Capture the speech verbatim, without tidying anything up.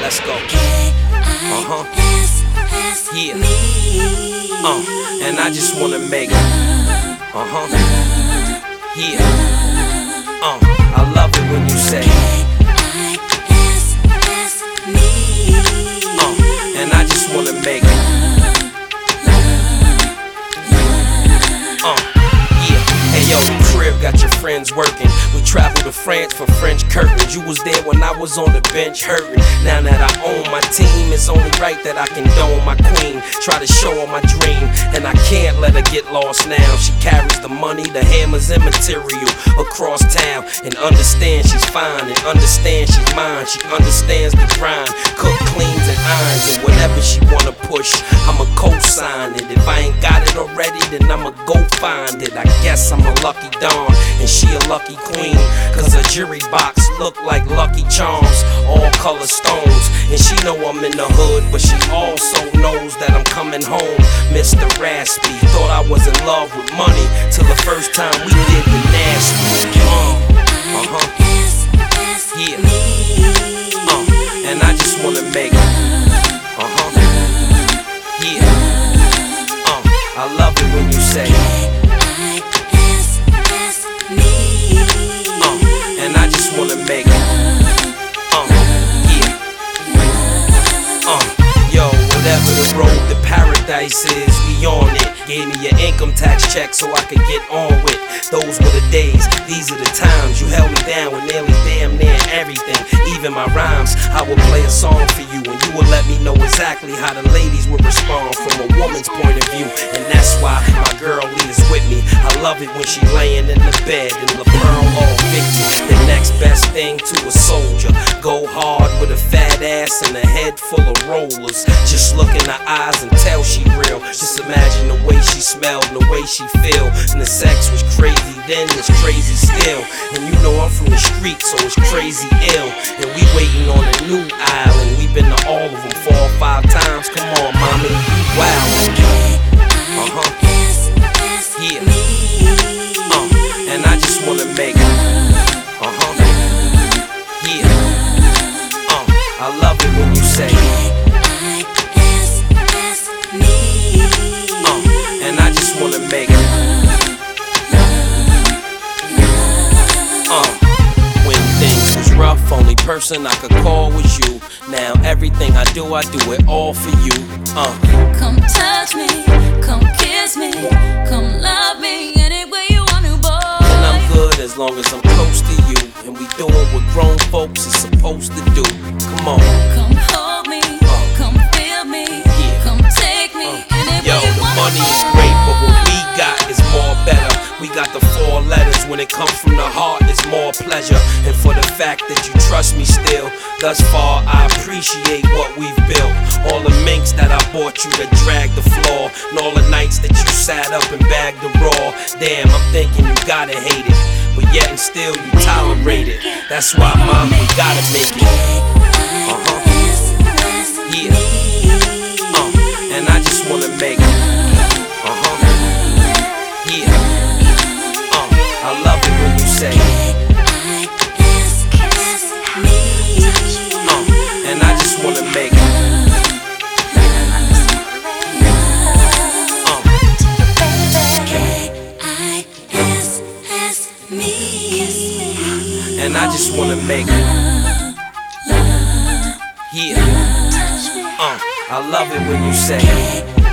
Let's go. Uh-huh. Yeah. Uh, and I just wanna make it. Uh-huh. Yeah. Uh, I love it when you say Uh, and I just wanna make it. Uh, yeah. Hey yo, the crib got your friends working. We traveled to France for French curtains. You was there when I was on the bench hurting. Now that I own my team, it's only right that I condone my queen. Try to show her my dream, and I can't let her get lost now. She carries the money, the hammers and material across town, and understands she's fine, and understands she's mine. She understands the grind, cook, cleans and irons, and whatever she wanna push, I'ma co-sign it. If I ain't got it already, then I'ma go find it. I guess I'm a lucky Dawn, and she a lucky queen, cause her jewelry box look like Lucky Charms, all color stones. And she know I'm in the hood, but she also knows that I'm coming home. Mister Raspy, thought I was in love with money till the first time we did the nasty. Uh, uh-huh. Yeah. Uh, and I just wanna make it. Uh-huh. Yeah. Uh, I love it when you say Uh, and I just wanna make it. Uh, yeah. Uh, yo, whatever the road to paradise is, we on it. Gave me your income tax check so I could get on with. Those were the days, these are the times. You held me down with nearly damn near everything, even my rhymes. I would play a song for you, and you would let me know exactly how the ladies would respond from a woman's point of view. And that's why my girl is with me. I love it when she laying in the bed and the pearl all victim. The next best thing to a soldier. Go hard with a fat ass and a head full of rollers. Just look in her eyes and tell she real. Just imagine the way she smelled and the way she feel. And the sex was crazy then, it's crazy still. And you know I'm from the street, so it's crazy ill. And we waiting on a new island. We been to all of them four or five times. Come on, mommy, wow. Uh-huh. Yeah. Uh, and I just wanna make it. Uh-huh. Yeah. Uh, I love it when you say Uh, and I just wanna make it. Uh, when things was rough, only person I could call was you. Now everything I do, I do it all for you. Uh. Come touch me, come kiss me, come love me any way you want to, boy. And I'm good as long as I'm close to you, and we doing what grown folks is supposed to do. Come on. Come hold me, uh. come feel me, yeah. come take me uh. any Yo, way you the want money to, is great, but what we got is more better. We got the four letters. When it comes from the heart, it's more pleasure. And for the fact that you trust me still, thus far I appreciate what we've built. All the minks that I bought you that dragged the floor, and all the nights that you sat up and bagged the raw. Damn, I'm thinking you gotta hate it, but yet and still you tolerate it. That's why, mom, we gotta make it. Uh-huh. Yeah. Uh, and I just wanna make it. Uh-huh. Yeah. Uh, I love it when you say Uh, and I just wanna make it. Uh. And I just wanna make it. Yeah. Uh, I love it when you say